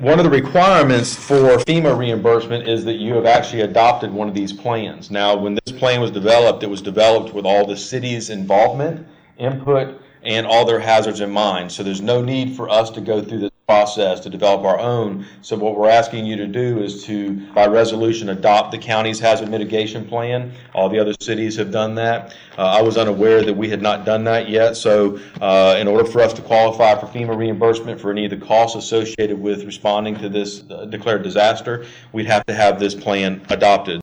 one of the requirements for FEMA reimbursement is that you have actually adopted one of these plans. Now, when this plan was developed, it was developed with all the city's involvement, input, and all their hazards in mind. So there's no need for us to go through this process to develop our own. So what we're asking you to do is to, by resolution, adopt the county's hazard mitigation plan. All the other cities have done that. I was unaware that we had not done that yet. So in order for us to qualify for FEMA reimbursement for any of the costs associated with responding to this declared disaster, we'd have to have this plan adopted.